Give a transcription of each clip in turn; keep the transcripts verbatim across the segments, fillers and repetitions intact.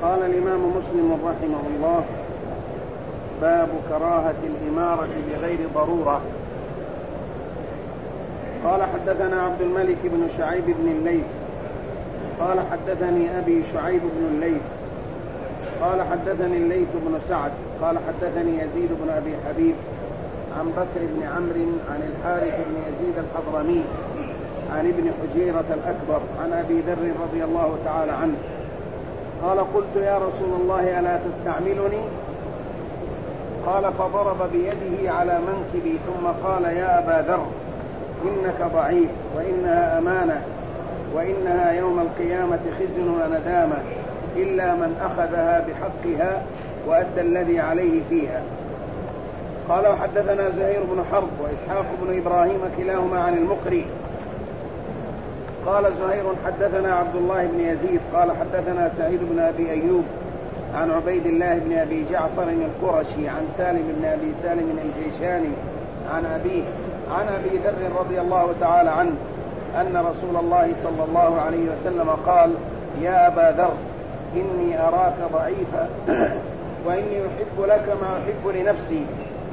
قال الإمام مسلم رحمه الله: باب كراهة الإمارة بغير ضرورة. قال: حدثنا عبد الملك بن شعيب بن الليث قال: حدثني أبي شعيب بن الليث قال: حدثني الليث بن سعد قال: حدثني يزيد بن أبي حبيب عن بكر بن عمرو عن الحارث بن يزيد الحضرمي عن ابن حجيرة الأكبر عن أبي ذر رضي الله تعالى عنه قال: قلت: يا رسول الله، ألا تستعملني؟ قال: فضرب بيده على منكبي ثم قال: يا أبا ذر، إنك ضعيف، وإنها أمانة، وإنها يوم القيامة خزي وندامة، إلا من أخذها بحقها وأدى الذي عليه فيها. قال: وحدثنا زهير بن حرب وإسحاق بن إبراهيم كلاهما عن المقري. قال زهير: حدثنا عبد الله بن يزيد قال: حدثنا سعيد بن أبي أيوب عن عبيد الله بن أبي جعفر القرشي عن سالم بن أبي سالم الجيشاني عن أبيه عن أبي ذر رضي الله تعالى عنه أن رسول الله صلى الله عليه وسلم قال: يا أبا ذر، إني أراك ضعيفا وإني أحب لك ما أحب لنفسي،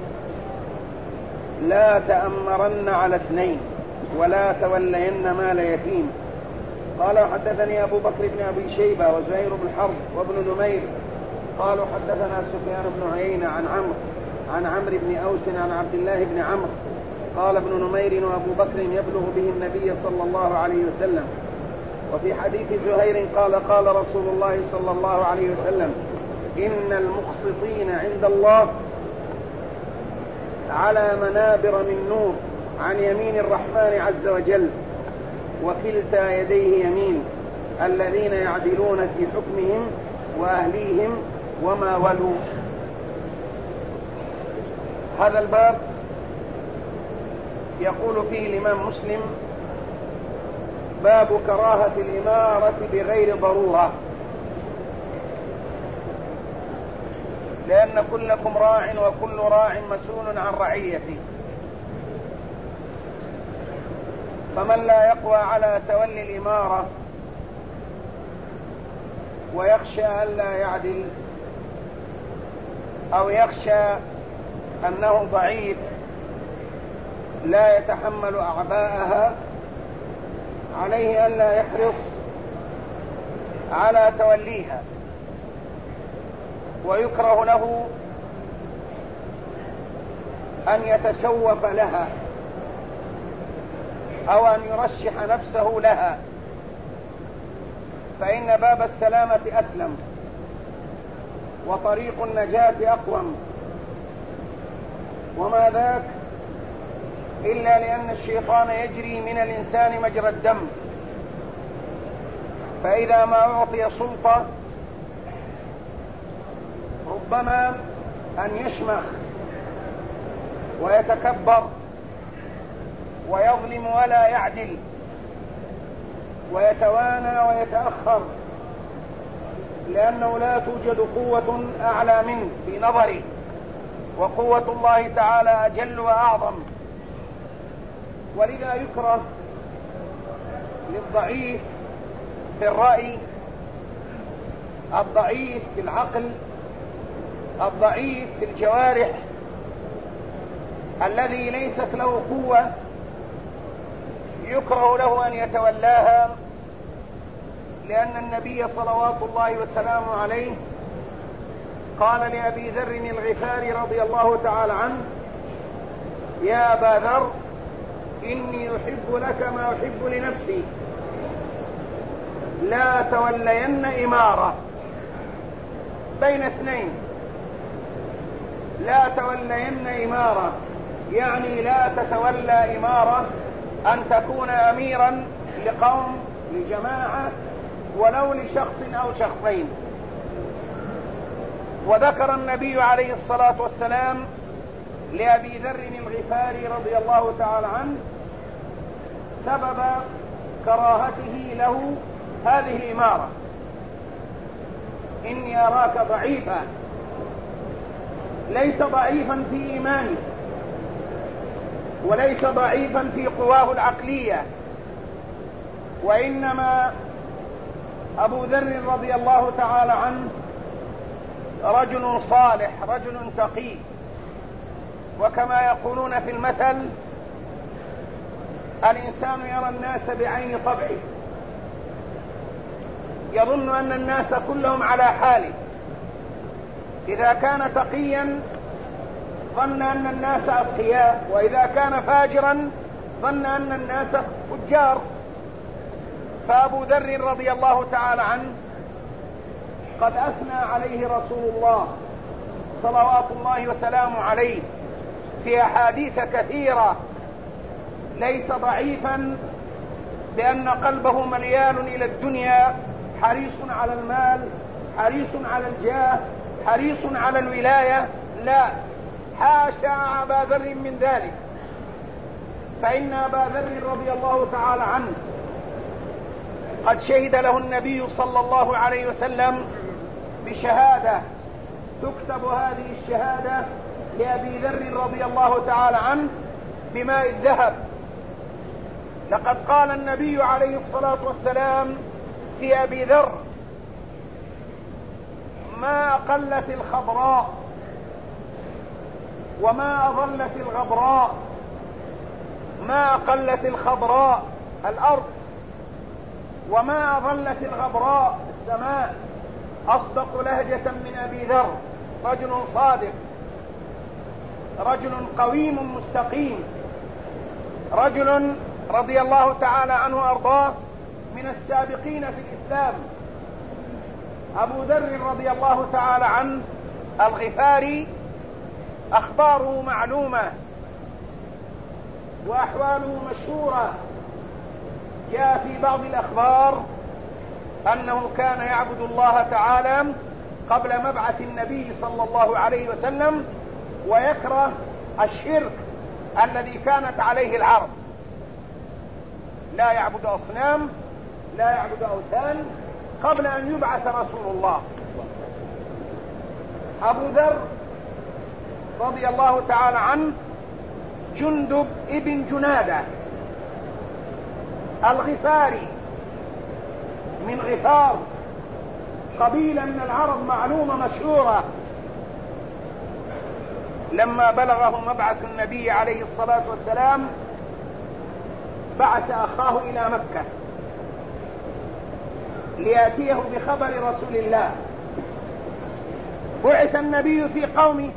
لا تأمرن على اثنين ولا تولين مال يتيم. قال: وحدثني أبو بكر بن أبي شيبة وزهير بن حرب وابن نمير قالوا: حدثنا سفيان بن عيينة عن عمرو عن عمرو بن أوس عن عبد الله بن عمرو قال ابن نمير: وأبو بكر يبلغ به النبي صلى الله عليه وسلم. وفي حديث زهير قال: قال رسول الله صلى الله عليه وسلم: إن المقسطين عند الله على منابر من نور عن يمين الرحمن عز وجل، وكلتا يديه يمين، الذين يعدلون في حكمهم وأهليهم وما ولوا. هذا الباب يقول فيه الإمام مسلم: باب كراهة الإمارة بغير ضرورة، لأن كلكم راع وكل راع مسؤول عن رعيته، فمن لا يقوى على تولي الإمارة ويخشى ألا يعدل أو يخشى أنه ضعيف لا يتحمل أعباءها، عليه ألا يحرص على توليها، ويكره له أن يتشوف لها أو أن يرشح نفسه لها، فإن باب السلامة أسلم وطريق النجاة أقوم، وما ذاك إلا لأن الشيطان يجري من الإنسان مجرى الدم، فإذا ما أعطي سلطة ربما أن يشمخ ويتكبر ويظلم ولا يعدل ويتوانى ويتأخر، لأنه لا توجد قوة أعلى منه في نظره، وقوة الله تعالى أجل وأعظم. ولذا يكره للضعيف في الرأي، الضعيف في العقل، الضعيف في الجوارح، الذي ليست له قوة، يكره له أن يتولاها، لأن النبي صلوات الله وسلامه عليه قال لأبي ذر الغفاري رضي الله تعالى عنه: يا أبا ذر، إني أحب لك ما أحب لنفسي، لا تولين إمارة بين اثنين. لا تولين إمارة يعني لا تتولى إمارة أن تكون أميرا لقوم، لجماعة، ولو لشخص أو شخصين. وذكر النبي عليه الصلاة والسلام لأبي ذر الغفاري رضي الله تعالى عنه سبب كراهته له هذه الإمارة: إني أراك ضعيفا، ليس ضعيفا في إيمانه، وليس ضعيفا في قواه العقلية، وإنما أبو ذر رضي الله تعالى عنه رجل صالح، رجل تقي، وكما يقولون في المثل: الإنسان يرى الناس بعين طبعه، يظن أن الناس كلهم على حاله. إذا كان تقيا ظن أن الناس أتقياء، وإذا كان فاجرا ظن أن الناس فجار. فأبو ذر رضي الله تعالى عنه قد أثنى عليه رسول الله صلوات الله وسلامه عليه في أحاديث كثيرة، ليس ضعيفا بأن قلبه مليان إلى الدنيا، حريص على المال، حريص على الجاه، حريص على الولاية. لا، حاشا أبا ذر من ذلك. فإن أبا ذر رضي الله تعالى عنه قد شهد له النبي صلى الله عليه وسلم بشهادة، تكتب هذه الشهادة لأبي ذر رضي الله تعالى عنه بماء الذهب. لقد قال النبي عليه الصلاة والسلام في أبي ذر: ما أقلت الخضراء وما أظلت الغبراء، ما أقلت الخضراء الأرض وما أظلت الغبراء السماء، أصدق لهجة من أبي ذر، رجل صادق، رجل قويم مستقيم، رجل رضي الله تعالى عنه وأرضاه من السابقين في الإسلام. أبو ذر رضي الله تعالى عنه الغفاري أخباره معلومة وأحواله مشهورة. جاء في بعض الأخبار أنه كان يعبد الله تعالى قبل مبعث النبي صلى الله عليه وسلم، ويكره الشرك الذي كانت عليه العرب، لا يعبد أصنام، لا يعبد أوثان، قبل أن يبعث رسول الله. أبو ذر رضي الله تعالى عنه جندب ابن جنادة الغفاري من غفار، قبيلة من العرب معلومة مشهورة. لما بلغه مبعث النبي عليه الصلاة والسلام بعث أخاه إلى مكة ليأتيه بخبر رسول الله. بعث النبي في قومه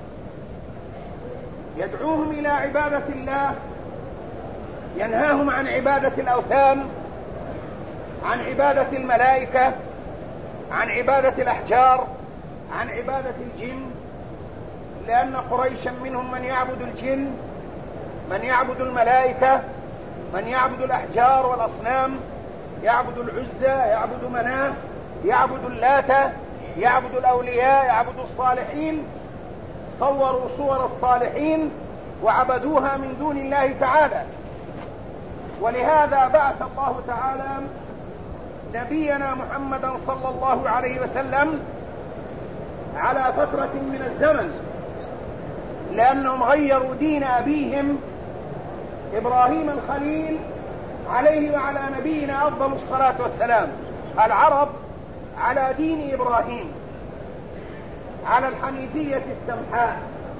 يدعوهم إلى عبادة الله، ينهاهم عن عبادة الأوثان، عن عبادة الملائكة، عن عبادة الأحجار، عن عبادة الجن، لأن قريشا منهم من يعبد الجن، من يعبد الملائكة، من يعبد الأحجار والأصنام، يعبد العزى، يعبد مناه، يعبد اللات، يعبد الأولياء، يعبد الصالحين. صوروا صور الصالحين وعبدوها من دون الله تعالى. ولهذا بعث الله تعالى نبينا محمدا صلى الله عليه وسلم على فترة من الزمن، لأنهم غيروا دين أبيهم إبراهيم الخليل عليه وعلى نبينا أفضل الصلاة والسلام. العرب على دين إبراهيم، على الحنيفية السمحاء،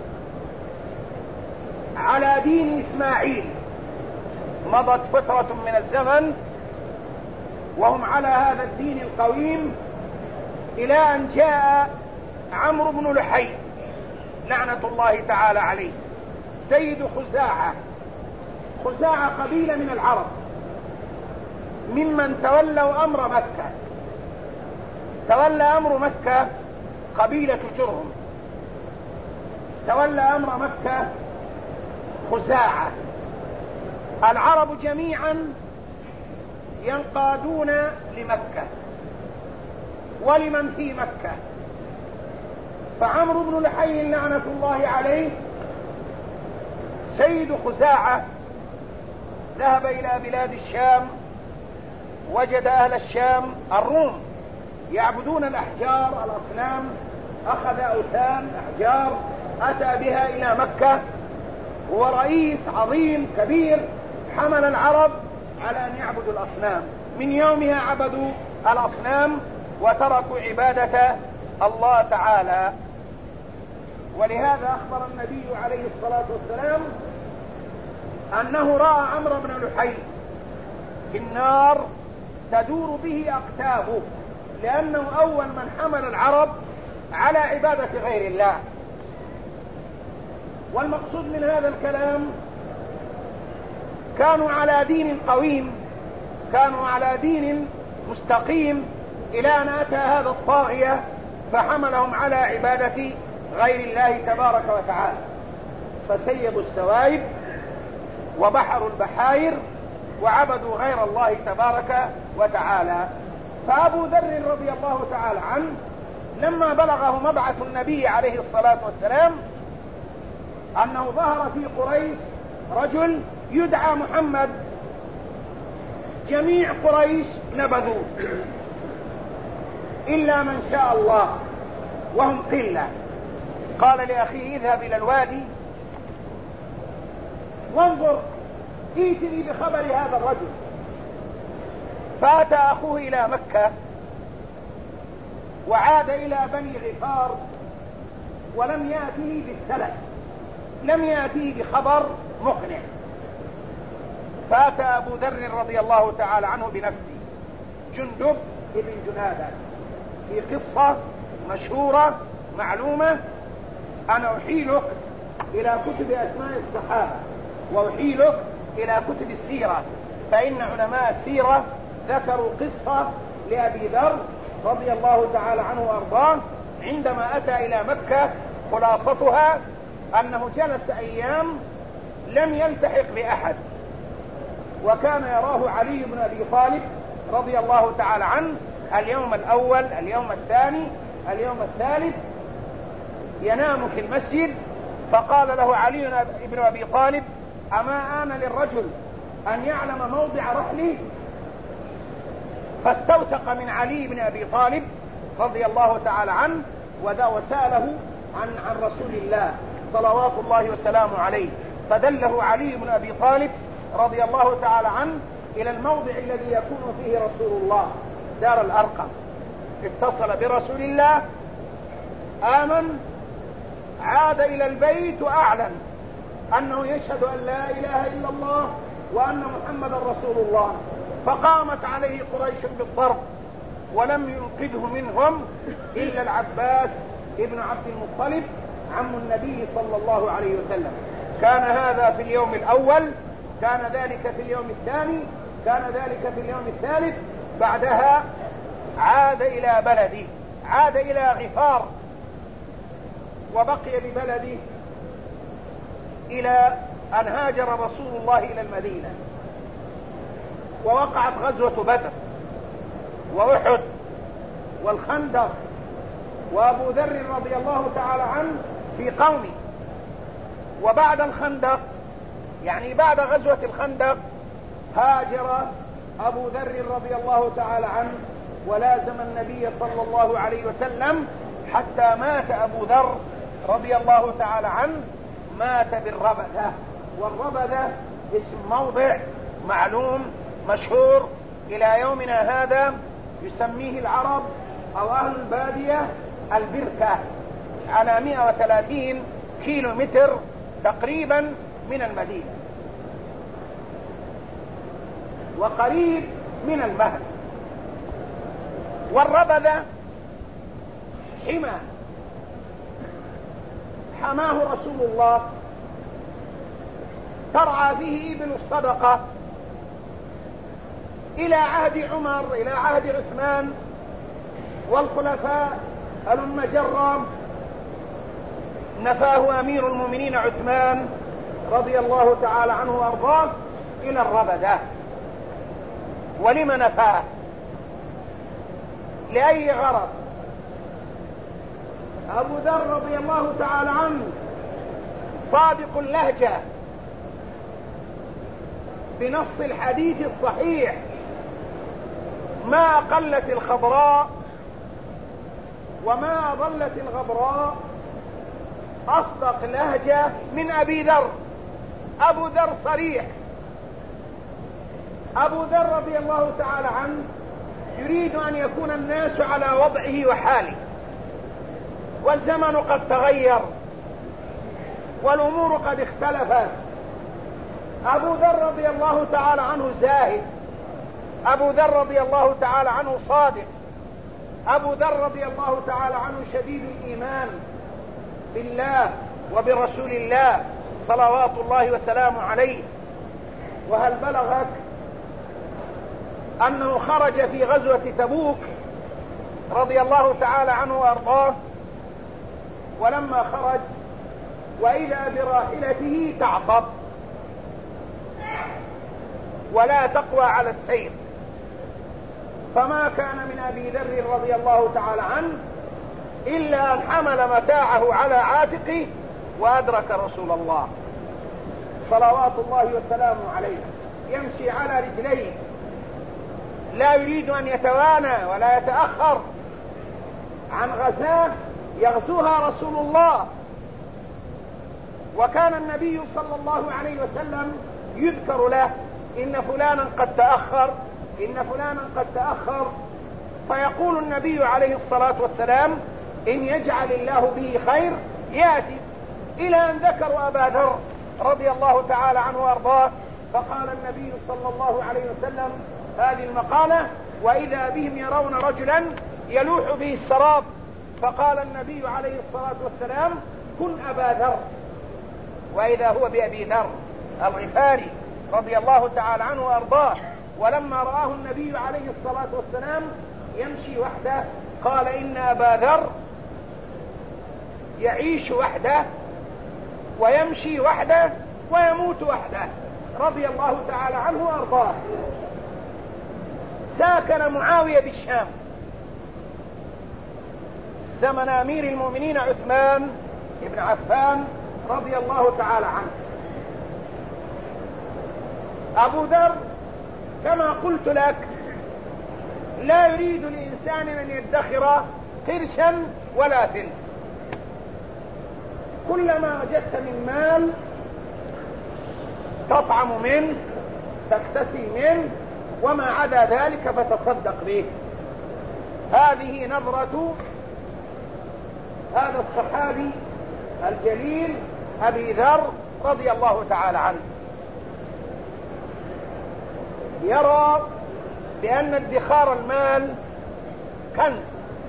على دين إسماعيل. مضت فترة من الزمن وهم على هذا الدين القويم، إلى أن جاء عمرو بن لحي لعنة الله تعالى عليه، سيد خزاعة. خزاعة قبيلة من العرب ممن تولوا أمر مكة. تولى أمر مكة قبيلة جرهم، تولى أمر مكة خزاعة. العرب جميعا ينقادون لمكة ولمن في مكة. فعمرو بن لحي لعنة الله عليه سيد خزاعة ذهب إلى بلاد الشام، وجد أهل الشام الروم يعبدون الأحجار الأصنام، أخذ أوثان أحجار أتى بها إلى مكة. هو رئيس عظيم كبير حمل العرب على أن يعبدوا الأصنام. من يومها عبدوا الأصنام وتركوا عبادة الله تعالى. ولهذا أخبر النبي عليه الصلاة والسلام أنه رأى عمرو بن لحي في النار تدور به أقتابه، لأنه أول من حمل العرب على عبادة غير الله. والمقصود من هذا الكلام كانوا على دين قويم، كانوا على دين مستقيم، إلى أن أتى هذا الطاغية فحملهم على عبادة غير الله تبارك وتعالى، فسيبوا السوائب وبحروا البحائر وعبدوا غير الله تبارك وتعالى. فأبو ذر رضي الله تعالى عنه لما بلغه مبعث النبي عليه الصلاة والسلام أنه ظهر في قريش رجل يدعى محمد، جميع قريش نبذوه إلا من شاء الله وهم قلة. قال لأخيه اذهب إلى الوادي وانظر ائتني بخبر هذا الرجل. فأتى أخوه إلى مكة وعاد إلى بني غفار ولم يأته بالسلف، لم يأته بخبر مقنع. فأتى أبو ذر رضي الله تعالى عنه بنفسه، جندب ابن جنادة، في قصة مشهورة معلومة. أنا أحيلك إلى كتب أسماء الصحابة وأحيلك إلى كتب السيرة، فإن علماء السيرة ذكروا قصة لأبي ذر رضي الله تعالى عنه وأرضاه عندما أتى إلى مكة. خلاصتها أنه جلس أيام لم يلتحق بأحد، وكان يراه علي بن أبي طالب رضي الله تعالى عنه اليوم الأول، اليوم الثاني، اليوم الثالث، ينام في المسجد. فقال له علي بن أبي طالب أما آن للرجل أن يعلم موضع رحله؟ فاستوثق من علي بن أبي طالب رضي الله تعالى عنه وذا وسأله عن, عن رسول الله صلوات الله وسلامه عليه، فدله علي بن أبي طالب رضي الله تعالى عنه إلى الموضع الذي يكون فيه رسول الله، دار الأرقم. اتصل برسول الله، آمن، عاد إلى البيت وأعلن أنه يشهد أن لا إله إلا الله وأن محمد رسول الله. فقامت عليه قريش بالضرب ولم ينقذه منهم إلا العباس ابن عبد المطلب عم النبي صلى الله عليه وسلم. كان هذا في اليوم الأول، كان ذلك في اليوم الثاني، كان ذلك في اليوم الثالث. بعدها عاد إلى بلده، عاد إلى غفار وبقي ببلده إلى أن هاجر رسول الله إلى المدينة، ووقعت غزوة بدر وأحد والخندق، وأبو ذر رضي الله تعالى عنه في قومه. وبعد الخندق، يعني بعد غزوة الخندق، هاجر أبو ذر رضي الله تعالى عنه ولازم النبي صلى الله عليه وسلم حتى مات أبو ذر رضي الله تعالى عنه، مات بالربذة. والربذة اسم موضع معلوم مشهور إلى يومنا هذا، يسميه العرب أو أهل البادية البركة، على مئة وثلاثين كيلو متر تقريبا من المدينة وقريب من المهد. والربذة حمى حماه رسول الله، ترعى فيه إبل الصدقة إلى عهد عمر، إلى عهد عثمان والخلفاء المجرة. نفاه أمير المؤمنين عثمان رضي الله تعالى عنه وأرضاه إلى الربذة. ولم نفاه؟ لأي غرض؟ أبو ذر رضي الله تعالى عنه صادق اللهجة بنص الحديث الصحيح، ما قلت الخضراء وما ظلت الغبراء أصدق لهجة من أبي ذر. أبو ذر صريح. أبو ذر رضي الله تعالى عنه يريد أن يكون الناس على وضعه وحاله، والزمن قد تغير والأمور قد اختلفت. أبو ذر رضي الله تعالى عنه زاهد، أبو ذر رضي الله تعالى عنه صادق، أبو ذر رضي الله تعالى عنه شديد الإيمان بالله وبرسول الله صلوات الله وسلامه عليه. وهل بلغك أنه خرج في غزوة تبوك رضي الله تعالى عنه وأرضاه، ولما خرج وإذا براحلته تعطب ولا تقوى على السير، فما كان من أبي ذر رضي الله تعالى عنه إلا أن حمل متاعه على عاتقه وأدرك رسول الله صلوات الله وسلامه عليه يمشي على رجليه، لا يريد أن يتوانى ولا يتأخر عن غزاة يغزوها رسول الله. وكان النبي صلى الله عليه وسلم يذكر له إن فلانا قد تأخر، إن فلانا قد تأخر، فيقول النبي عليه الصلاة والسلام إن يجعل الله به خير يأتي، إلى أن ذكروا أبا ذر رضي الله تعالى عنه وأرضاه، فقال النبي صلى الله عليه وسلم هذه المقالة: وإذا بهم يرون رجلا يلوح به السراب، فقال النبي عليه الصلاة والسلام كن أبا ذر، وإذا هو بأبي ذر الغفاري رضي الله تعالى عنه وأرضاه. ولما رآه النبي عليه الصلاة والسلام يمشي وحده قال إن أبا ذر يعيش وحده ويمشي وحده ويموت وحده رضي الله تعالى عنه وأرضاه. ساكن معاوية بالشام زمن أمير المؤمنين عثمان بن عفان رضي الله تعالى عنه. أبو ذر كما قلت لك لا يريد الإنسان أن يدخر قرشا ولا فلس، كلما وجدت من مال تطعم منه تكتسي منه وما عدا ذلك فتصدق به. هذه نظرة هذا الصحابي الجليل أبي ذر رضي الله تعالى عنه، يرى بأن ادخار المال كنز،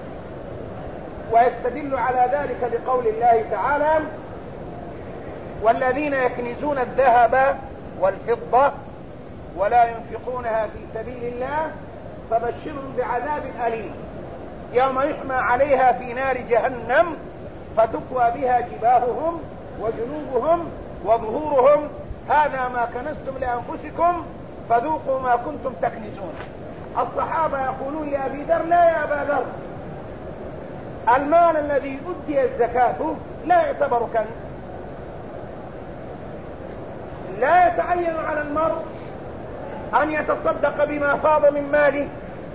ويستدل على ذلك بقول الله تعالى: والذين يكنزون الذهب والفضة ولا ينفقونها في سبيل الله فبشرهم بعذاب أليم يوم يحمى عليها في نار جهنم فتكوى بها جباههم وجنوبهم وظهورهم هذا ما كنزتم لأنفسكم فذوقوا ما كنتم تكنزون. الصحابة يقولون لأبي ذر: لا يا أبا ذر، المال الذي أدي الزكاة لا يعتبر كنز، لا يتعين على المرء أن يتصدق بما فاض من ماله.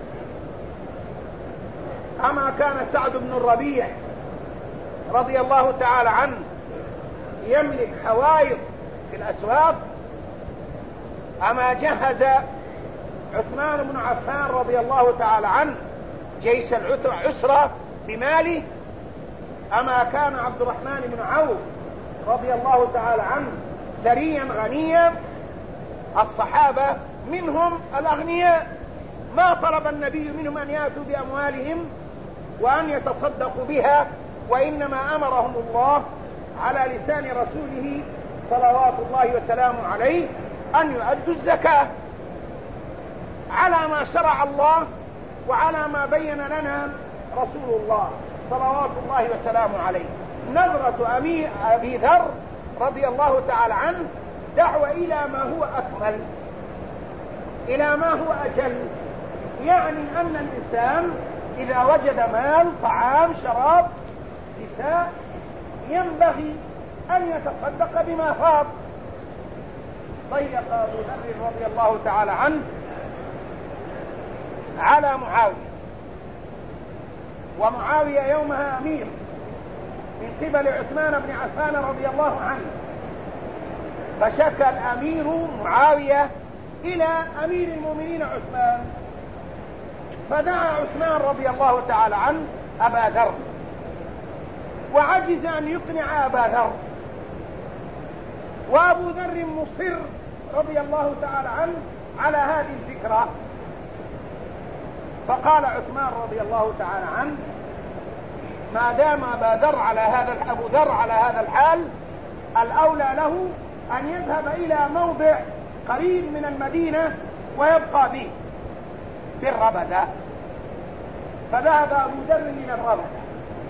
أما كان سعد بن الربيع رضي الله تعالى عنه يملك حوائط في الأسواق؟ أما جهز عثمان بن عفان رضي الله تعالى عنه جيش العسرة بماله؟ أما كان عبد الرحمن بن عوف رضي الله تعالى عنه ثريا غنيا؟ الصحابة منهم الأغنياء ما طلب النبي منهم أن يأتوا بأموالهم وأن يتصدقوا بها، وإنما أمرهم الله على لسان رسوله صلوات الله وسلامه عليه أن يؤدوا الزكاة على ما شرع الله وعلى ما بين لنا رسول الله صلوات الله وسلامه عليه. نظرة أمير أبي ذر رضي الله تعالى عنه دعوة إلى ما هو أكمل، إلى ما هو أجل، يعني أن الإنسان إذا وجد مال طعام شراب نساء ينبغي أن يتصدق بما فاض. ضيق أبو ذر رضي الله تعالى عنه على معاوية، ومعاوية يومها أمير من قبل عثمان بن عفان رضي الله عنه، فشكى الأمير معاوية إلى أمير المؤمنين عثمان فدعا عثمان رضي الله تعالى عنه أبا ذر، وعجز أن يقنع أبا ذر، وأبو ذر مصر رضي الله تعالى عنه على هذه الفكرة. فقال عثمان رضي الله تعالى عنه: ما دام أبا ذر على هذا أبو ذر على هذا الحال، الأولى له أن يذهب إلى موضع قريب من المدينة ويبقى به بالربدة. فذهب أبو ذر إلى الربدة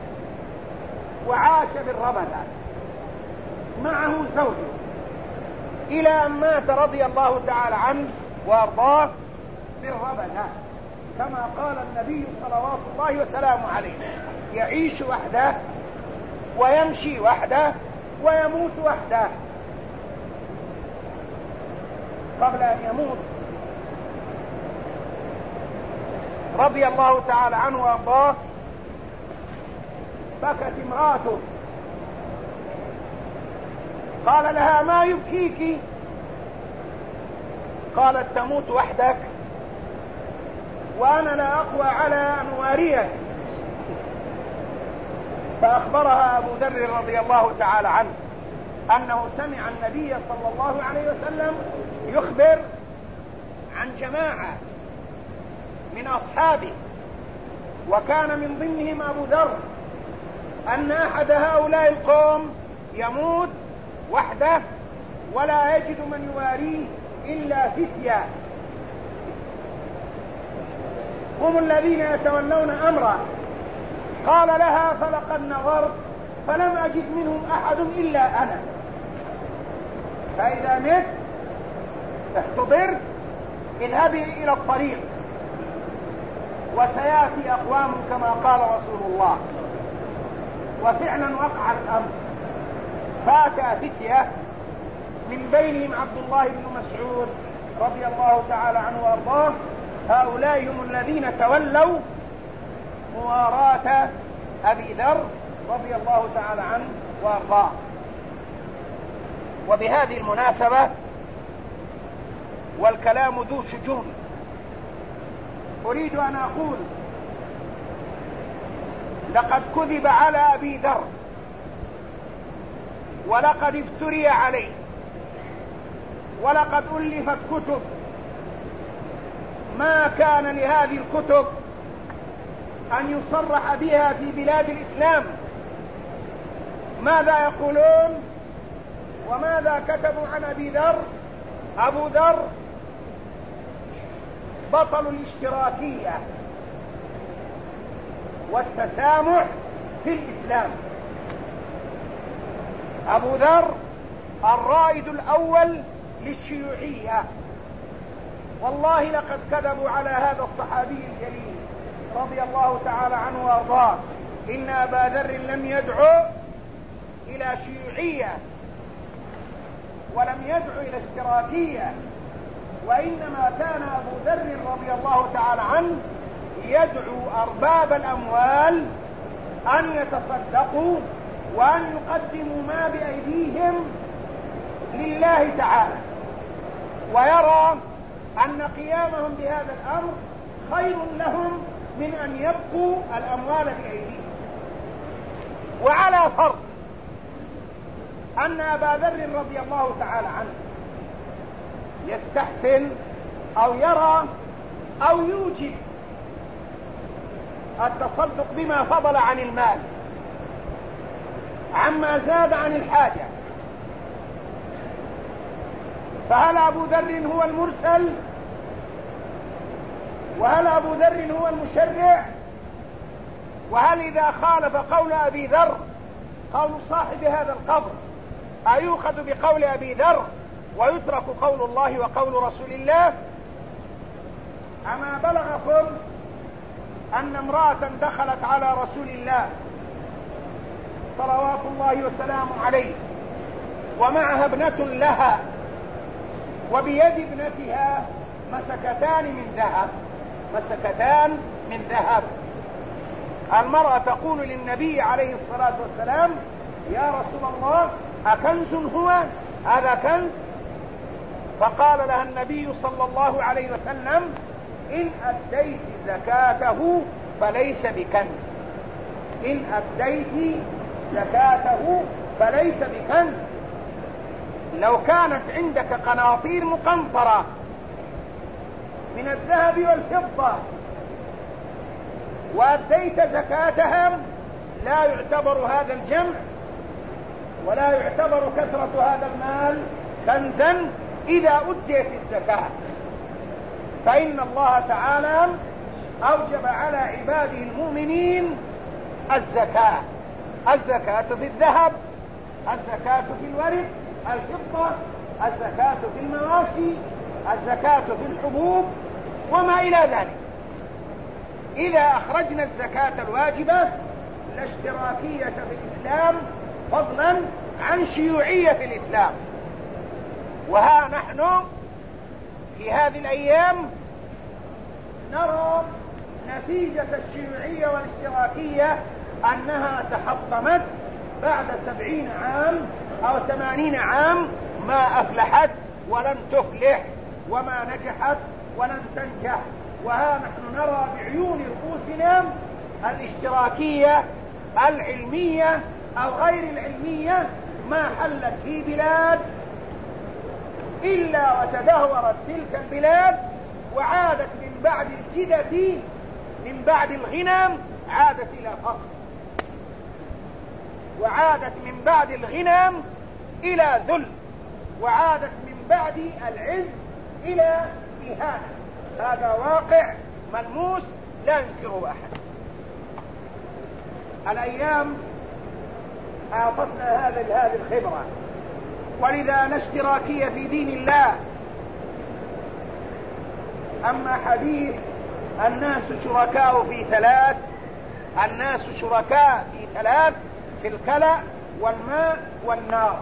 وعاش بالربدة معه زوجه إلى أن مات رضي الله تعالى عنه وأرضاه بالربدة، كما قال النبي صلوات الله وسلامه عليه: يعيش وحده ويمشي وحده ويموت وحده. قبل أن يموت رضي الله تعالى عنه وأرضاه بكت امرأته، قال لها: ما يبكيك؟ قالت: تموت وحدك وأنا لا أقوى على أن أواريك. فأخبرها أبو ذر رضي الله تعالى عنه أنه سمع النبي صلى الله عليه وسلم يخبر عن جماعة من أصحابه، وكان من ضمنهم أبو ذر، أن أحد هؤلاء القوم يموت وحده ولا يجد من يواريه إلا فتية، هم الذين يتولون أمره. قال لها: فلقد نظرت فلم أجد منهم أحد إلا أنا، فإذا مت احتضرت اذهبي إلى الطريق وسيأتي أقوام كما قال رسول الله. وفعلا وقع الأمر، فأتى فتية من بينهم عبد الله بن مسعود رضي الله تعالى عنه وأرضاه، هؤلاء هم الذين تولوا مواراة أبي ذر رضي الله تعالى عنه وأرضاه. وبهذه المناسبة والكلام ذو شجون أريد أن أقول: لقد كذب على أبي ذر ولقد افتري عليه ولقد ألفت كتب، ما كان لهذه الكتب أن يصرح بها في بلاد الإسلام. ماذا يقولون وماذا كتبوا عن أبي ذر؟ أبو ذر بطل الاشتراكية والتسامح في الإسلام، أبو ذر الرائد الأول للشيوعية. والله لقد كذبوا على هذا الصحابي الجليل رضي الله تعالى عنه وأرضاه. إن أبا ذر لم يدعو إلى شيوعية ولم يدعو إلى اشتراكية، وإنما كان أبو ذر رضي الله تعالى عنه يدعو أرباب الأموال أن يتصدقوا وأن يقدموا ما بأيديهم لله تعالى، ويرى أن قيامهم بهذا الأمر خير لهم من أن يبقوا الأموال بأيديهم. وعلى فرض أن أبا ذر رضي الله تعالى عنه يستحسن أو يرى أو يوجب التصدق بما فضل عن المال عما زاد عن الحاجة، فهل أبو ذر هو المرسل؟ وهل أبو ذر هو المشرع؟ وهل إذا خالف قول أبي ذر قول صاحب هذا القبر أيؤخذ بقول أبي ذر ويترك قول الله وقول رسول الله؟ أما بلغكم أن امرأة دخلت على رسول الله صلوات الله وسلامه عليه ومعها ابنة لها، وبيد ابنتها مسكتان من ذهب، مسكتان من ذهب. المرأة تقول للنبي عليه الصلاة والسلام: يا رسول الله أكنز هو؟ هذا كنز؟ فقال لها النبي صلى الله عليه وسلم: إن أديت زكاته فليس بكنز، إن أديت زكاته فليس بكنز. لو كانت عندك قناطير مقنطرة من الذهب والفضة وأديت زكاتها لا يعتبر هذا الجمع ولا يعتبر كثرة هذا المال كنزا إذا أديت الزكاة، فإن الله تعالى أوجب على عباده المؤمنين الزكاة، الزكاة في الذهب، الزكاة في الورق، الفضة، الزكاة في المواشي، الزكاة في الحبوب وما إلى ذلك. إذا أخرجنا الزكاة الواجبة لا اشتراكية في الإسلام فضلا عن شيوعية في الإسلام. وها نحن في هذه الأيام نرى نتيجة الشيوعية والاشتراكية أنها تحطمت بعد سبعين عام أو ثمانين عام، ما أفلحت ولن تفلح وما نجحت ولن تنجح. وها نحن نرى بعيون رؤوسنا الاشتراكية العلمية أو غير العلمية ما حلت في بلاد إلا وتدهورت تلك البلاد، وعادت من بعد الجدة من بعد الغنى عادت إلى فقر، وعادت من بعد الغنى إلى ذل، وعادت من بعد العز إلى إهانة. هذا واقع ملموس لا ينكره أحد. الأيام أعطتنا هذا هذه الخبرة، ولذا لا اشتراكية في دين الله. أما حديث الناس شركاء في ثلاث، الناس شركاء في ثلاث: في الكلى والماء والنار.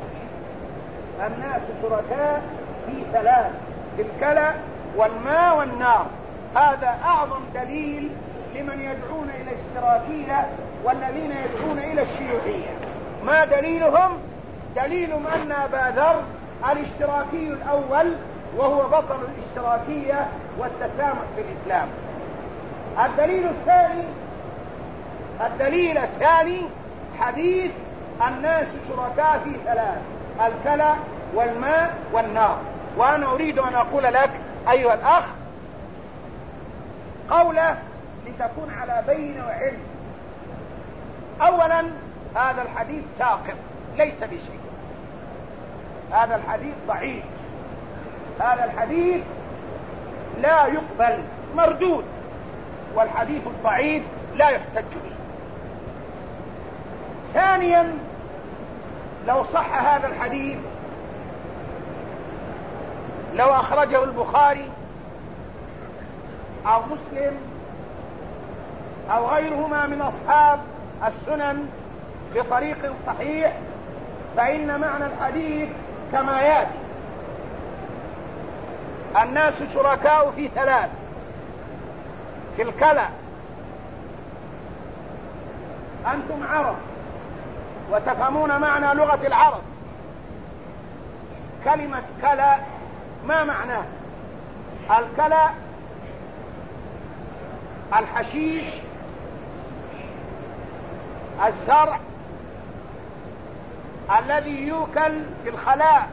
الناس شركاء في ثلاث: في الكلى والماء والنار. هذا أعظم دليل لمن يدعون إلى الاشتراكية والذين يدعون إلى الشيوعية. ما دليلهم؟ دليلهم أن أبا ذر الاشتراكي الأول وهو بطل الاشتراكية والتسامح في الإسلام. الدليل الثاني الدليل الثاني حديث الناس شركاء في ثلاث: الكلى والماء والنار. وأنا أريد أن أقول لك أيها الأخ قولة لتكون على بينة وعلم. أولا، هذا الحديث ساقط ليس بشيء، هذا الحديث ضعيف، هذا الحديث لا يقبل، مردود، والحديث الضعيف لا يحتج به. ثانيا، لو صح هذا الحديث، لو أخرجه البخاري أو مسلم أو غيرهما من أصحاب السنن بطريق صحيح، فإن معنى الحديث كما يأتي: الناس شركاء في ثلاث: في الكلى. أنتم عرب وتفهمون معنى لغة العرب. كلمة كلى ما معناه؟ الكلى الحشيش، الزرع الذي يوكل في الخلاء،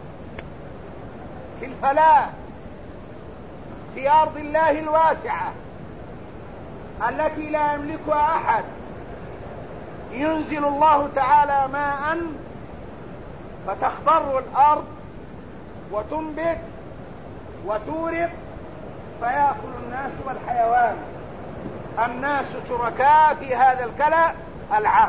في الفلاة، في أرض الله الواسعة التي لا يملكها أحد. ينزل الله تعالى ماء فتخضر الأرض وتنبت وتورق فيأكل الناس والحيوان. الناس شركاء في هذا الكلى العام،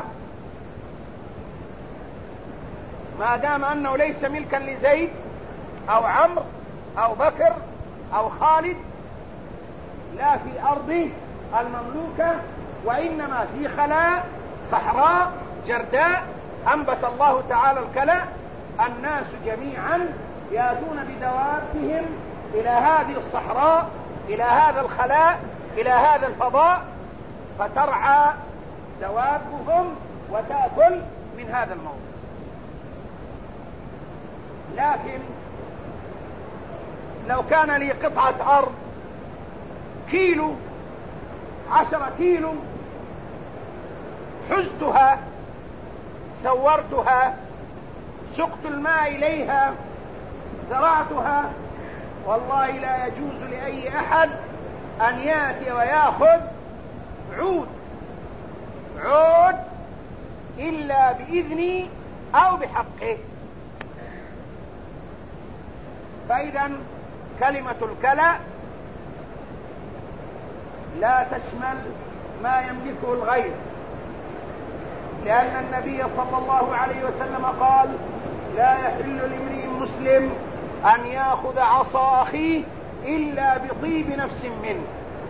ما دام أنه ليس ملكا لزيد أو عمرو أو بكر أو خالد، لا في أرضه المملوكة، وإنما في خلاء صحراء جرداء أنبت الله تعالى الكلى. الناس جميعا يأتون بدوابهم إلى هذه الصحراء، إلى هذا الخلاء، إلى هذا الفضاء، فترعى دوابهم وتأكل من هذا الموضع. لكن لو كان لي قطعة أرض كيلو عشرة كيلو، حزتها، سورتها، سقت الماء إليها، زرعتها، والله لا يجوز لأي أحد أن يأتي ويأخذ عود عود إلا بإذني أو بحقه. فإذا كلمة الكلأ لا تشمل ما يملكه الغير، لأن النبي صلى الله عليه وسلم قال: لا يحل لامرئ مسلم أن يأخذ عصا أخيه إلا بطيب نفس منه.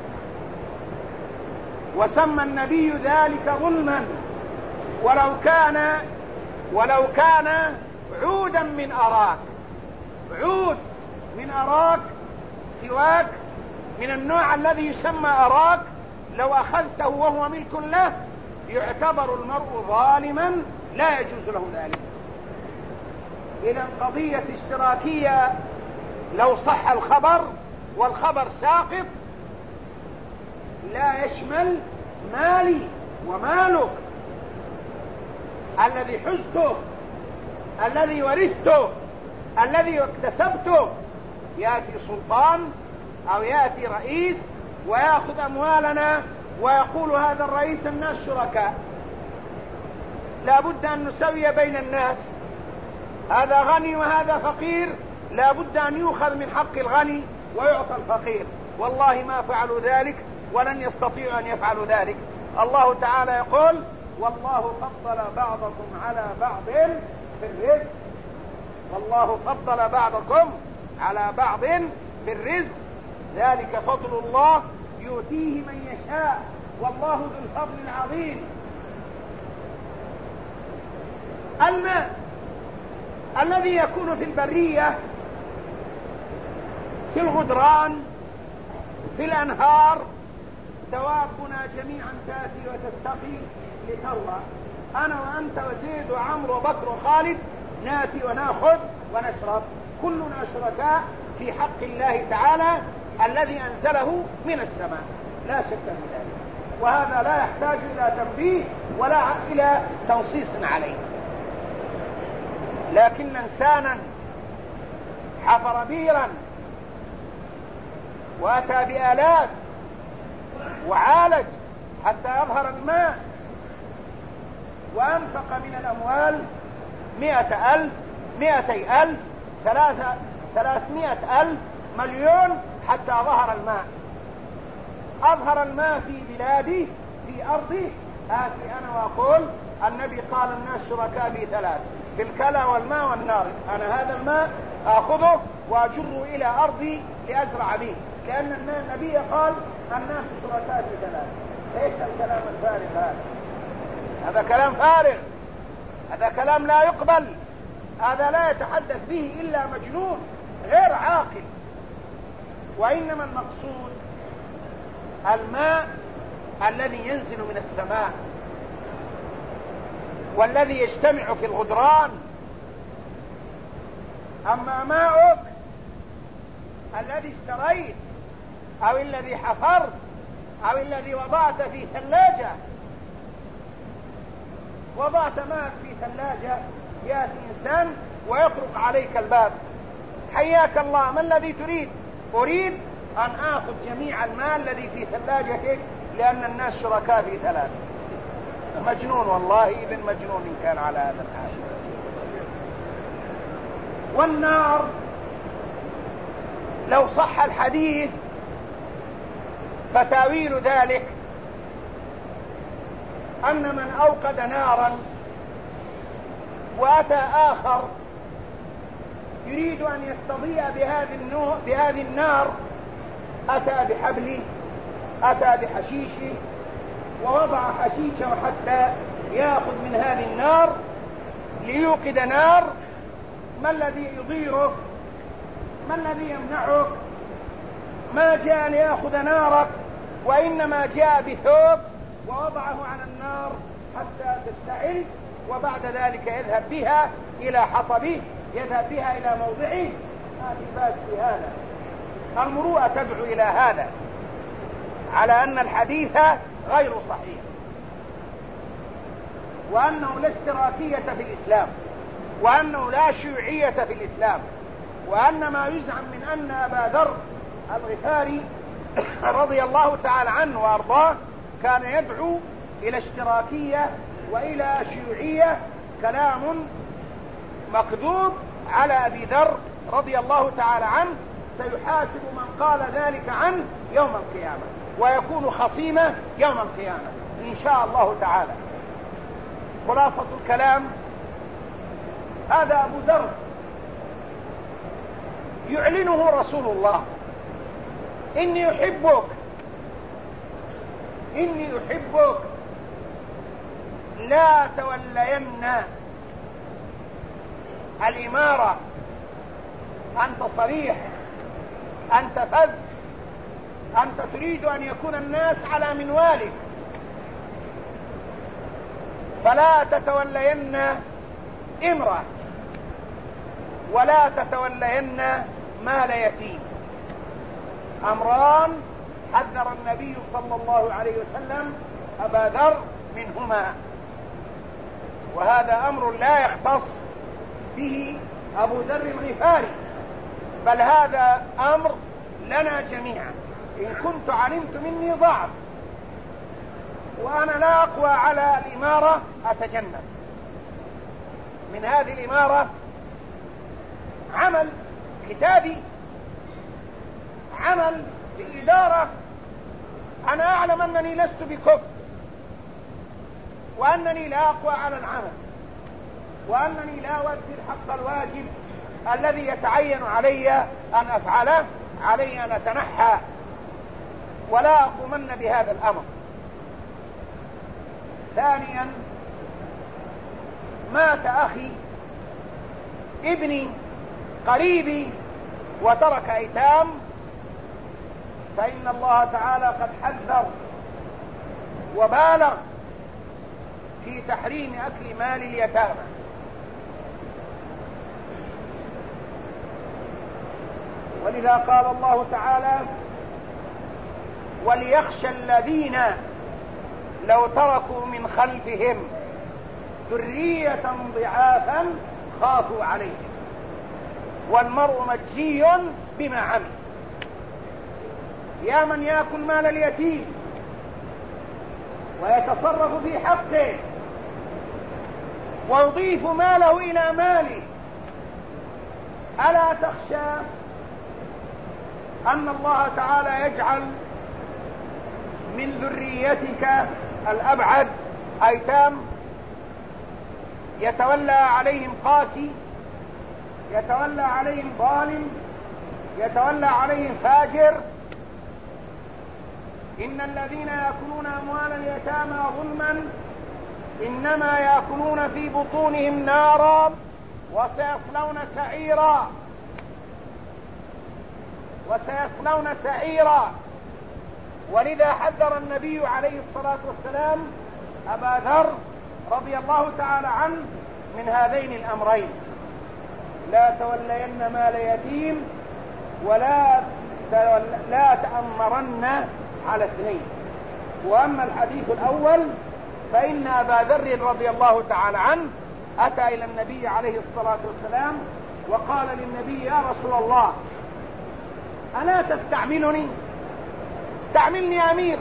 وسمى النبي ذلك ظلما، ولو كان ولو كان عودا من أراك، عود من أراك، سواك من النوع الذي يسمى أراك، لو أخذته وهو ملك له يعتبر المرء ظالما، لا يجوز له ذلك. إذا قضية اشتراكية لو صح الخبر والخبر ساقط لا يشمل مالي ومالك الذي حزته، الذي ورثته، الذي اكتسبته. يأتي سلطان أو يأتي رئيس ويأخذ أموالنا ويقول: هذا الرئيس الناس شركاء، لا بد أن نسوي بين الناس، هذا غني وهذا فقير، لا بد أن يؤخذ من حق الغني ويعطى الفقير. والله ما فعلوا ذلك ولن يستطيعوا أن يفعلوا ذلك. الله تعالى يقول: والله فضل بعضكم على بعض في الرزق، والله فضل بعضكم على بعض في الرزق، ذلك فضل الله يؤتيه من يشاء، والله ذو الفضل العظيم. الماء الذي يكون في البرية، في الغدران، في الأنهار، دوابنا جميعا تأتي وتستقي لتروى، أنا وأنت وزيد وعمر وبكر وخالد نأتي ونأخذ ونشرب، كلنا شركاء في حق الله تعالى الذي أنزله من السماء، لا شك في ذلك. وهذا لا يحتاج إلى تنبيه ولا إلى تنصيص عليه. لكن إنسانا حفر بيرا وأتى بآلات وعالج حتى يظهر الماء، وأنفق من الأموال مئة ألف، مئتي ألف، ثلاثة ثلاثمائة ألف، مليون، حتى ظهر الماء. أظهر الماء في بلادي، في أرضي، آتي أنا وأقول: النبي قال الناس شركاء في ثلاث، في الكلى والماء والنار، أنا هذا الماء آخذه وأجره إلى أرضي لأزرع به، لأن النبي قال الناس شركاء في ثلاث. ايش الكلام الفارغ هذا؟ هذا كلام فارغ، هذا كلام لا يقبل، هذا لا يتحدث به إلا مجنون غير عاقل. وإنما المقصود الماء الذي ينزل من السماء والذي يجتمع في الغدران. أما ماؤك الذي اشتريت أو الذي حفرت أو الذي وضعت في ثلاجة، وضعت ماء في ثلاجة، يأتي إنسان ويطرق عليك الباب: حياك الله، ما الذي تريد؟ أريد أن آخذ جميع الماء الذي في ثلاجتك لأن الناس شركاء في ثلاث. مجنون والله، ابن مجنون إن كان على هذا الحال. والنار لو صح الحديث فتاويل ذلك أن من أوقد نارا وأتى آخر يريد أن يستضيء بهذه النار، أتى بحبله، أتى بحشيشه، ووضع حشيشه حتى يأخذ من هذه النار ليوقد نار. ما الذي يضيرك؟ ما الذي يمنعك؟ ما جاء ليأخذ نارك، وإنما جاء بثوب ووضعه على النار حتى تشتعل، وبعد ذلك يذهب بها إلى حطبه، يذهب بها إلى موضعه. ما في باس في هذا، المروءة تدعو إلى هذا. على أن الحديث غير صحيح، وأنه لا اشتراكية في الإسلام، وأنه لا شيوعية في الإسلام، وأن ما يزعم من أن أبا ذر الغفاري رضي الله تعالى عنه وأرضاه كان يدعو إلى اشتراكية وإلى شيوعية كلام مكذوب على أبي ذر رضي الله تعالى عنه، سيحاسب من قال ذلك عنه يوم القيامة، ويكون خصيمة يوم القيامة إن شاء الله تعالى. خلاصة الكلام، هذا أبو ذر يعلنه رسول الله: إني أحبك، إني أحبك، لا تولين الإمارة، أنت صريح، أنت فذ، أنت تريد أن يكون الناس على منوالك، فلا تتولين امرأة ولا تتولين مال يتيم. أمران حذر النبي صلى الله عليه وسلم أبا ذر منهما، وهذا أمر لا يختص به أبو ذر الغفاري، بل هذا أمر لنا جميعا. إن كنت علمت مني ضعف وأنا لا أقوى على الإمارة أتجنب من هذه الإمارة عمل كتابي، عمل بإدارة أنا أعلم أنني لست بكفء، وأنني لا أقوى على العمل، وأنني لا أؤدي الحق الواجب الذي يتعين علي أن أفعله، علي أن أتنحى ولا أقومن بهذا الأمر. ثانيا، مات أخي ابني قريبي وترك أيتام، فإن الله تعالى قد حذر وبالغ في تحريم أكل مال اليتامى. ولذا قال الله تعالى: وليخشى الذين لو تركوا من خلفهم ذرية ضعافا خافوا عليهم، والمرء مجزي بما عمل. يا من يأكل مال اليتيم ويتصرف في حقه ويضيف ماله إلى ماله، ألا تخشى أن الله تعالى يجعل من ذريتك الأبعد أيتام يتولى عليهم قاسي، يتولى عليهم ظالم، يتولى عليهم فاجر؟ إن الذين يأكلون أموال اليتامى ظلما إنما يأكلون في بطونهم نارا وسيصلون سعيرا وسيصلون سعيرا. ولذا حذر النبي عليه الصلاة والسلام أبا ذر رضي الله تعالى عنه من هذين الأمرين: لا تولين مال يتيم ولا لا تأمرن على اثنين. وأما الحديث الأول فإن أبا ذر رضي الله تعالى عنه أتى إلى النبي عليه الصلاة والسلام وقال للنبي: يا رسول الله، ألا تستعملني؟ استعملني أمير،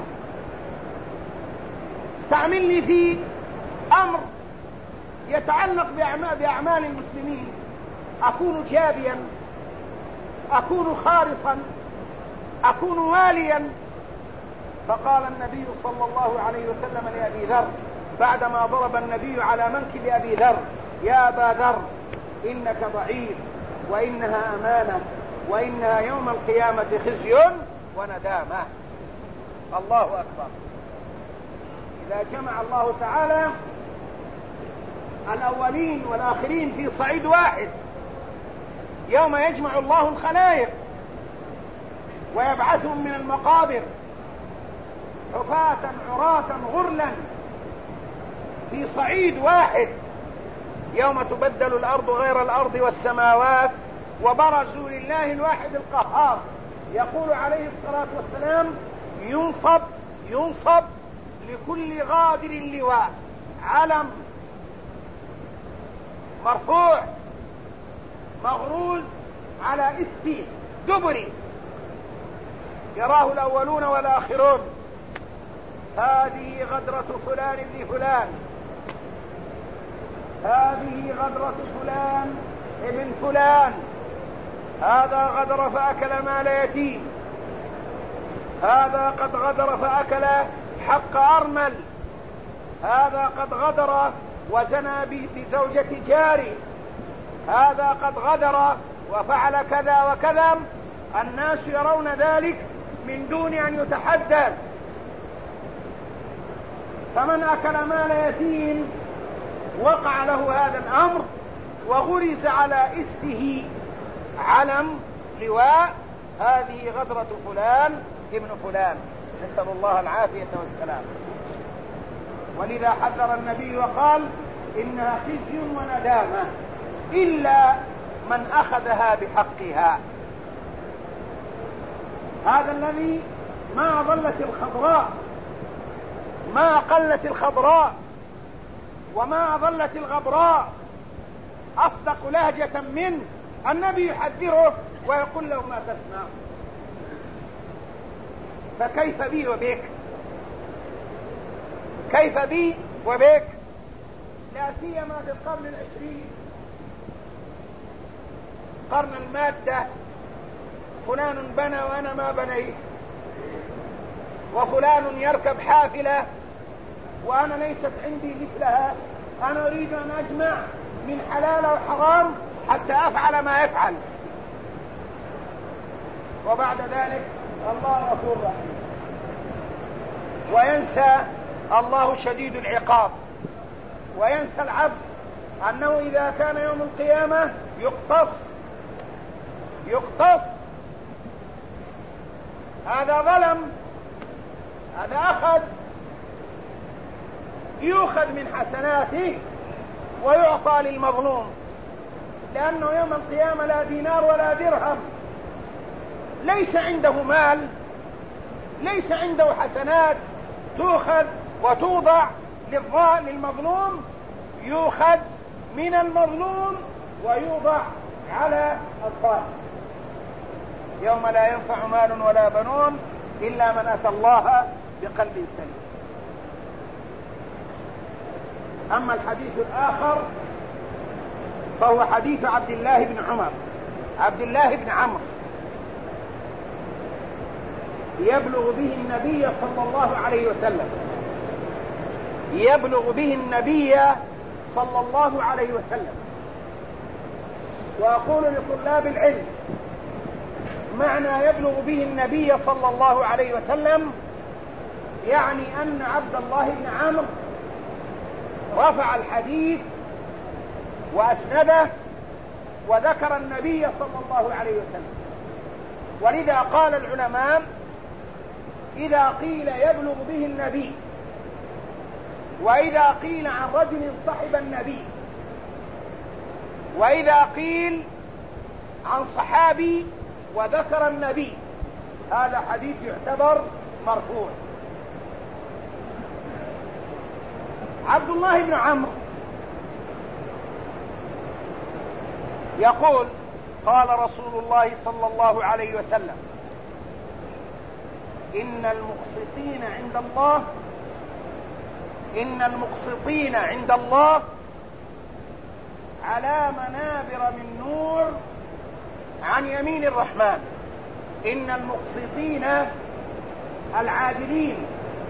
استعملني في أمر يتعلق بأعمال المسلمين، أكون جابيا، أكون خارصا، أكون واليا. فقال النبي صلى الله عليه وسلم لأبي ذر بعدما ضرب النبي على منكب أبي ذر: يا أبا ذر، إنك ضعيف، وإنها أمانة، وإنها يوم القيامة خزي وندامة. الله أكبر. إذا جمع الله تعالى الأولين والآخرين في صعيد واحد، يوم يجمع الله الخلائق ويبعثهم من المقابر حفاة عراة غرلا في صعيد واحد، يوم تبدل الأرض غير الأرض والسماوات وبرزوا لله الواحد القهار، يقول عليه الصلاة والسلام: ينصب ينصب لكل غادر لواء، علم مرفوع مغروز على استه دبري يراه الأولون والآخرون. هذه غدرة فلان ابن فلان، هذه غدرة فلان ابن فلان، هذا غدر فأكل مال يتيم، هذا قد غدر فأكل حق أرمل، هذا قد غدر وزنى بزوجة جاري، هذا قد غدر وفعل كذا وكذا. الناس يرون ذلك من دون أن يتحدث. فمن أكل مال يتيم وقع له هذا الأمر وغرز على استه علم لواء، هذه غدرة فلان ابن فلان، نسأل الله العافية والسلام. ولذا حذر النبي وقال إنها خزي وندامة إلا من أخذها بحقها. هذا الذي ما ظلت الخضراء، ما قلت الخضراء وما ظلت الغبراء أصدق لهجة منه. النبي يحذره ويقول له ما تسمع، فكيف بي وبك؟ كيف بي وبك؟ لا سيما في القرن العشرين، قرن المادة. فلان بنى وأنا ما بنيت، وفلان يركب حافلة وأنا ليست عندي مثلها. أنا أريد أن أجمع من حلال وحرام حتى أفعل ما يفعل، وبعد ذلك الله غفور رحيم. وينسى الله شديد العقاب، وينسى العبد أنه إذا كان يوم القيامة يقتص يقتص هذا ظلم، هذا أخذ، يؤخذ من حسناته ويعطى للمظلوم، لأنه يوم القيامة لا دينار ولا درهم، ليس عنده مال، ليس عنده حسنات تؤخذ وتوضع للمظلوم، يؤخذ من المظلوم ويوضع على الظالم. يوم لا ينفع مال ولا بنون إلا من أتى الله بقلب سليم. أما الحديث الآخر فهو حديث عبد الله بن عمر عبد الله بن عمرو يبلغ به النبي صلى الله عليه وسلم يبلغ به النبي صلى الله عليه وسلم. وأقول لطلاب العلم معنى يبلغ به النبي صلى الله عليه وسلم، يعني أن عبد الله بن عمرو رفع الحديث وأسنده وذكر النبي صلى الله عليه وسلم. ولذا قال العلماء إذا قيل يبلغ به النبي، وإذا قيل عن رجل صحب النبي، وإذا قيل عن صحابي وذكر النبي، هذا حديث يعتبر مرفوع. عبد الله بن عمرو يقول قال رسول الله صلى الله عليه وسلم إن المقسطين عند الله إن المقسطين عند الله على منابر من نور عن يمين الرحمن. إن المقسطين العادلين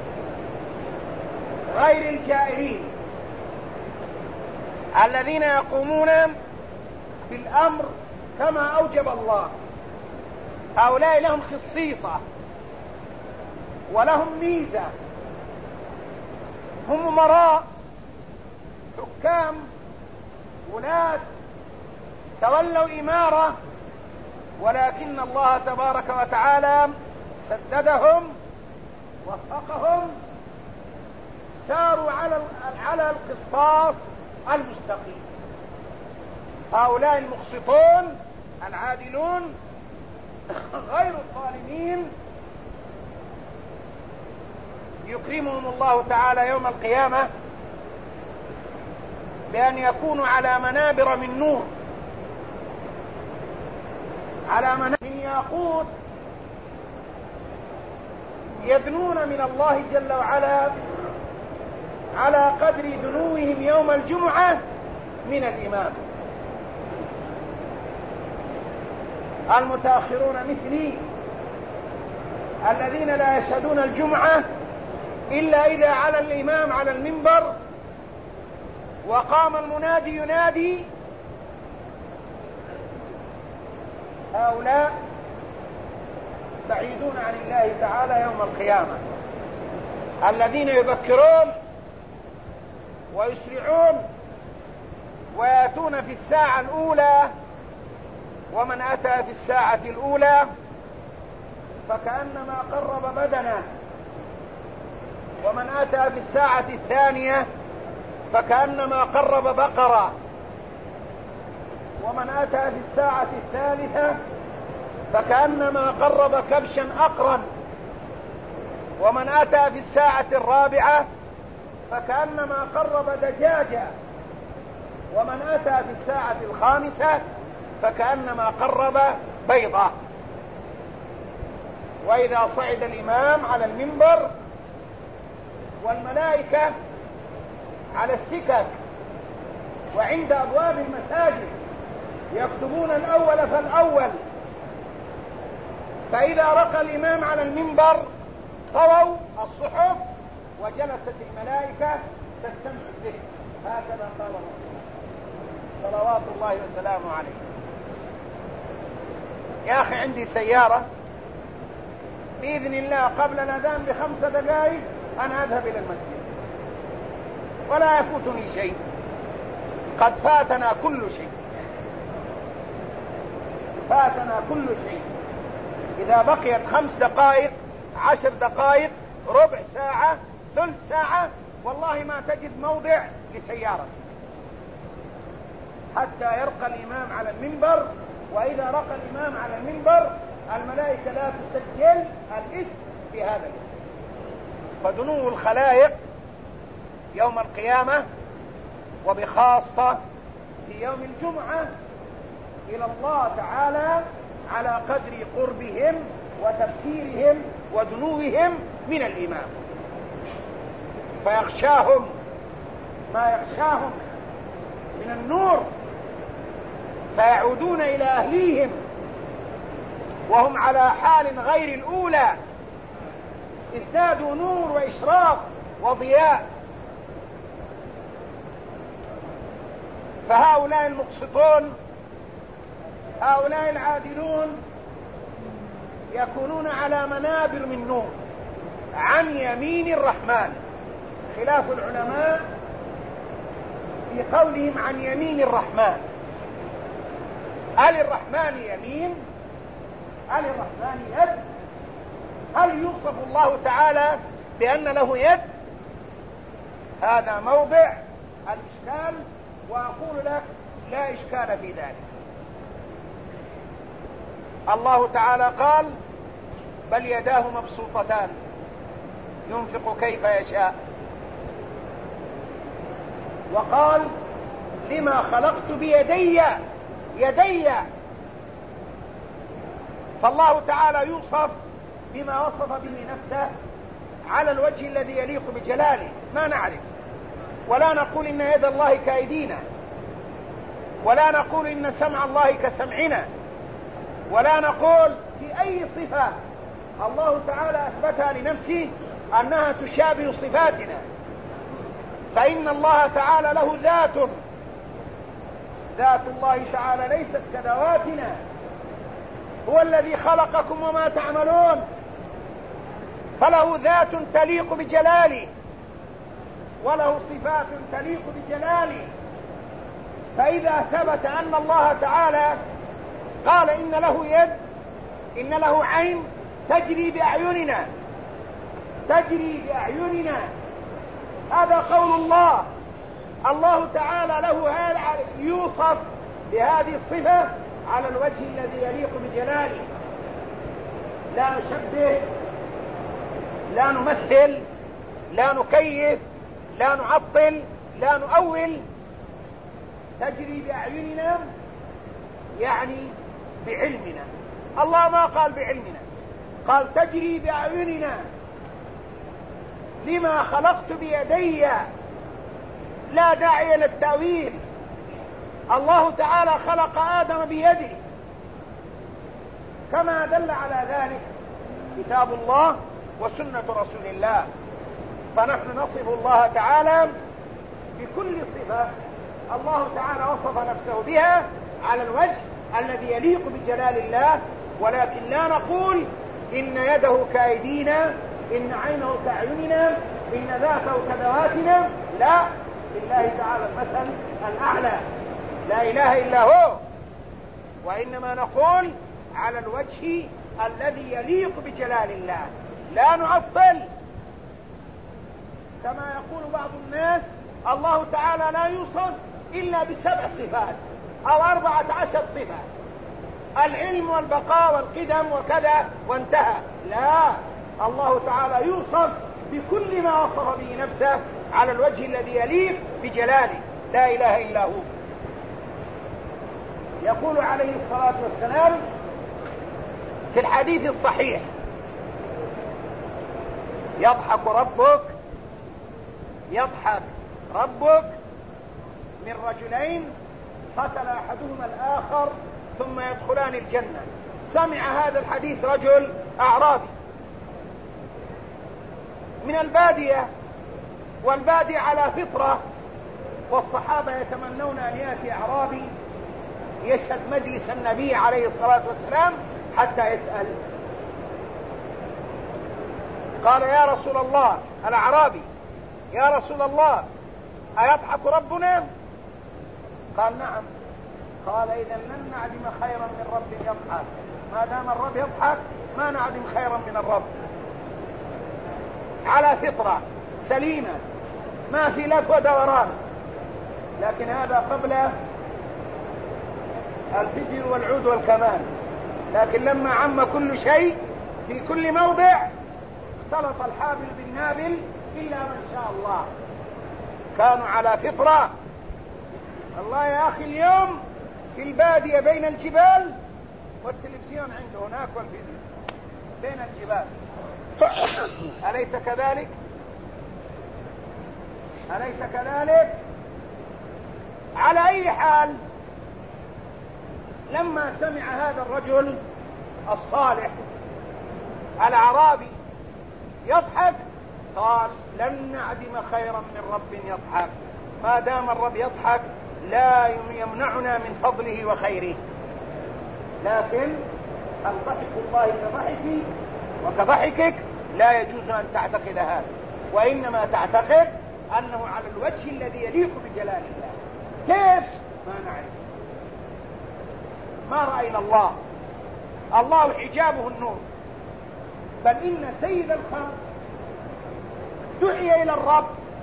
غير الجائرين الذين يقومون بالأمر كما أوجب الله، هؤلاء لهم خصيصة ولهم ميزة، هم أمراء حكام ولاة تولوا إمارة، ولكن الله تبارك وتعالى سددهم وفقهم، ساروا على على القسطاس المستقيم. هؤلاء المقسطون العادلون غير الظالمين يكرمهم الله تعالى يوم القيامة بأن يكونوا على منابر من نور، على منابر من ياقوت، يدنون من الله جل وعلا على قدر دنوهم يوم الجمعة من الإمام. المتأخرون مثلي الذين لا يشهدون الجمعة إلا إذا على الإمام على المنبر وقام المنادي ينادي، هؤلاء بعيدون عن الله تعالى يوم القيامة. الذين يبكرون ويسرعون ويأتون في الساعة الأولى، ومن أتى في الساعة الأولى فكأنما قرب بدنا، ومن أتى في الساعة الثانية فكأنما قرب بقرة، ومن أتى في الساعة الثالثة فكأنما قرب كبشا أقرا، ومن أتى في الساعة الرابعة فكأنما قرب دجاجة، ومن أتى في الساعة الخامسة فكأنما قرب بيضة. وإذا صعد الإمام على المنبر والملائكة على السكك وعند أبواب المساجد يكتبون الأول فالأول، فإذا رقى الإمام على المنبر طووا الصحف وجلست الملائكة تستمع به. هكذا قال الرسول صلوات الله وسلامه عليه. يا أخي عندي سيارة بإذن الله قبل الأذان بخمس دقائق أنا أذهب إلى المسجد ولا يفوتني شيء، قد فاتنا كل شيء، فاتنا كل شيء. إذا بقيت خمس دقائق، عشر دقائق، ربع ساعة، ثلث ساعة، والله ما تجد موضع لسيارة حتى يرقى الإمام على المنبر. وإذا رقى الإمام على المنبر الملائكة لا تسجل الاسم في هذا الاسم. فدنو الخلائق يوم القيامة وبخاصة في يوم الجمعة إلى الله تعالى على قدر قربهم وتفكيرهم ودنوهم من الإمام، فيغشاهم ما يغشاهم من النور، فيعودون إلى أهليهم وهم على حال غير الأولى، ازدادوا نور وإشراق وضياء. فهؤلاء المقسطون، هؤلاء العادلون يكونون على منابر من نور عن يمين الرحمن، خلاف العلماء في قولهم عن يمين الرحمن. هل الرحمن يمين؟ هل الرحمن يد؟ هل يوصف الله تعالى بأن له يد؟ هذا موضع الإشكال، وأقول لك لا إشكال في ذلك. الله تعالى قال بل يداه مبسوطتان ينفق كيف يشاء، وقال لما خلقت بيدي يدي. فالله تعالى يوصف بما وصف به نفسه على الوجه الذي يليق بجلاله. ما نعرف ولا نقول إن يد الله كأيدينا، ولا نقول إن سمع الله كسمعنا، ولا نقول في أي صفة الله تعالى أثبتها لنفسه أنها تشابه صفاتنا. فإن الله تعالى له ذات، ذات الله تعالى ليست كذواتنا. هو الذي خلقكم وما تعملون، فله ذات تليق بجلاله وله صفات تليق بجلاله. فإذا ثبت أن الله تعالى قال إن له يد، إن له عين تجري بأعيننا، تجري بأعيننا، هذا قول الله. الله تعالى له هذا يوصف بهذه الصفة على الوجه الذي يليق بجلاله. لا نشبه، لا نمثل، لا نكيف، لا نعطل، لا نؤول. تجري بأعيننا يعني بعلمنا. الله ما قال بعلمنا، قال تجري بأعيننا. لما خلقت بيدي، لا داعي للتأويل. الله تعالى خلق آدم بيده، كما دل على ذلك كتاب الله وسنة رسول الله. فنحن نصف الله تعالى بكل صفة الله تعالى وصف نفسه بها على الوجه الذي يليق بجلال الله، ولكن لا نقول إن يده كأيدينا، إن عينه كأعيننا، إن ذاته كذواتنا. لا، لله تعالى المثل الأعلى، لا إله إلا هو. وإنما نقول على الوجه الذي يليق بجلال الله، لا نعطل. كما يقول بعض الناس الله تعالى لا يوصف إلا بسبع صفات أو أربعة عشر صفة، العلم والبقاء والقدم وكذا وانتهى. لا، الله تعالى يوصف بكل ما وصف به نفسه على الوجه الذي يليق بجلاله، لا إله إلا هو. يقول عليه الصلاة والسلام في الحديث الصحيح: يضحك ربك يضحك ربك من رجلين قتل أحدهما الآخر ثم يدخلان الجنة. سمع هذا الحديث رجل أعرابي من البادية، والبادية على فطرة، والصحابة يتمنون أن يأتي أعرابي يشهد مجلس النبي عليه الصلاة والسلام حتى يسأل. قال: يا رسول الله، الأعرابي: يا رسول الله، أيضحك ربنا؟ قال: نعم. قال: إذا لن نعدم خيرا من رب يضحك، ما دام الرب يضحك ما نعدم خيرا من الرب. على فطرة سليمة، ما في لف ودوران. لكن هذا قبل الفجر والعود والكمان. لكن لما عم كل شيء في كل موضع اختلط الحابل بالنابل إلا من شاء الله. كانوا على فطرة. الله يا أخي اليوم في البادية بين الجبال، والتلفزيون عنده هناك والفيديو بين الجبال. أليس كذلك؟ أليس كذلك؟ على أي حال، لما سمع هذا الرجل الصالح الأعرابي يضحك قال: لن نعدم خيرا من رب يضحك، ما دام الرب يضحك لا يمنعنا من فضله وخيره. لكن الضحك الله كضحكي وكضحكك لا يجوز أن تعتقد هذا، وإنما تعتقد أنه على الوجه الذي يليق بجلال الله. كيف؟ ما نعرف، ما رأينا الله. الله حجابه النور، بل إن سيد الخلق دعي إلى الرب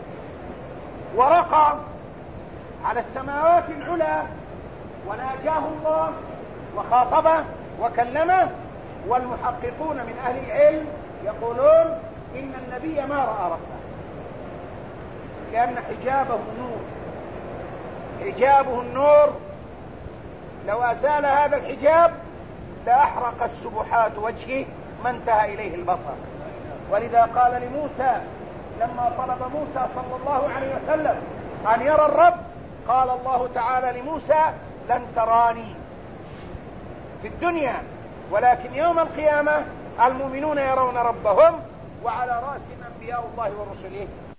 ورقى على السماوات العلى وناجاه الله وخاطبه وكلمه. والمحققون من أهل العلم يقولون إن النبي ما رأى ربه، لأن حجابه النور، حجابه النور. لو أزال هذا الحجاب لأحرق السبحات وجهه ما انتهى إليه البصر. ولذا قال لموسى لما طلب موسى صلى الله عليه وسلم أن يرى الرب، قال الله تعالى لموسى: لن تراني في الدنيا، ولكن يوم القيامة المؤمنون يرون ربهم، وعلى رأسهم أنبياء الله ورسله